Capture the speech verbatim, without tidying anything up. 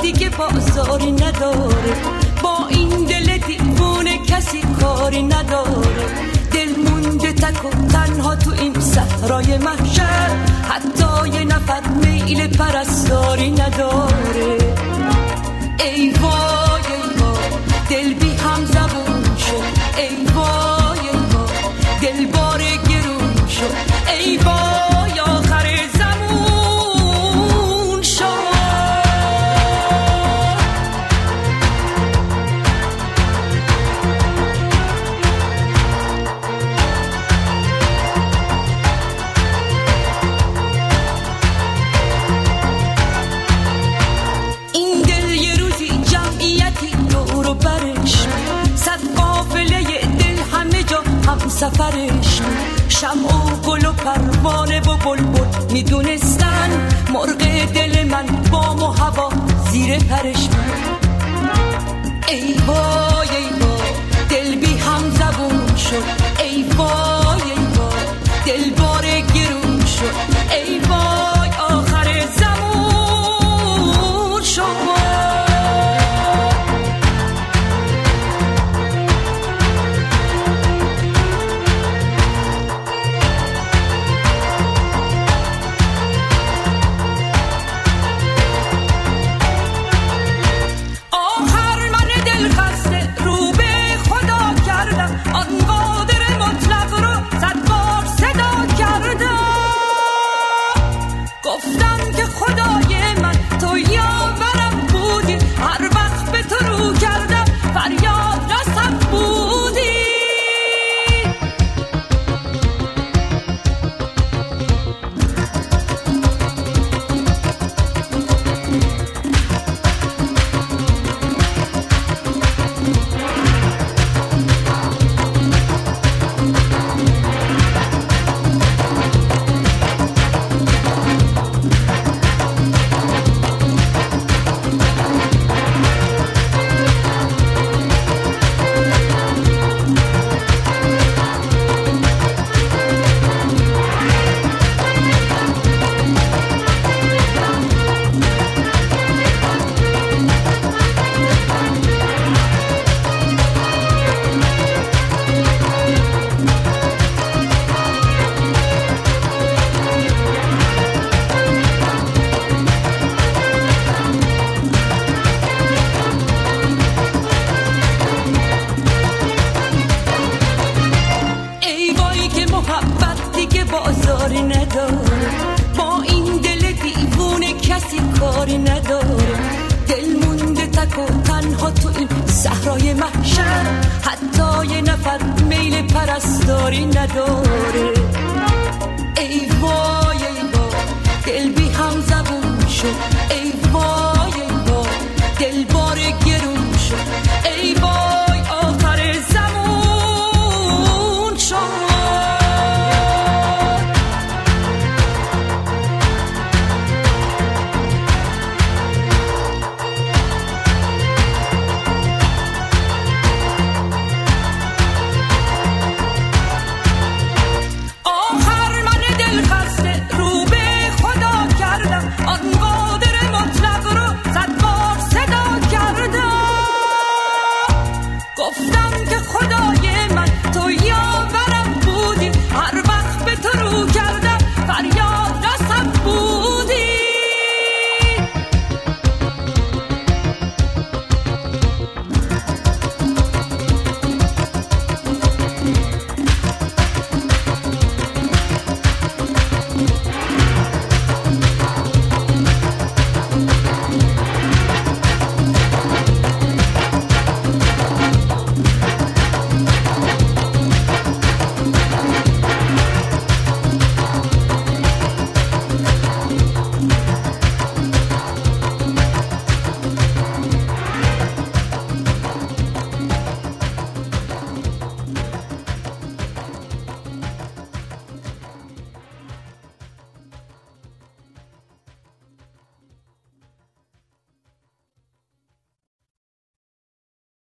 دیگه بازاری نداره، با این دل دیوونه کسی کاری نداره. دل مونده تک و تنها تو این صحرای محشر، حتی یه نفر میل پرستاری نداره. ای وای ای وای دل بی هم زبون شد، ای وای ای وای دل بار گرون شد، ای وای آخر زمون شد. این دل یه روزی جمعیتی دور و برش، صد قافله دل همه جا هم سفرش. شمع و گل و پروانه و بلبل میدونستن مرغ دل من بام و هوا زیر پرش. ای وای ای وای دل بی هم زبون شد، ای وای ای وای دل بار گرون شد، ای وای آخر زمون شد. بازاری نداره، با این دل دیوونه کسی کاری نداره. دل مونده تک و تنها تو این صحرای محشر، حتی یه نفر میل پرستاری نداره.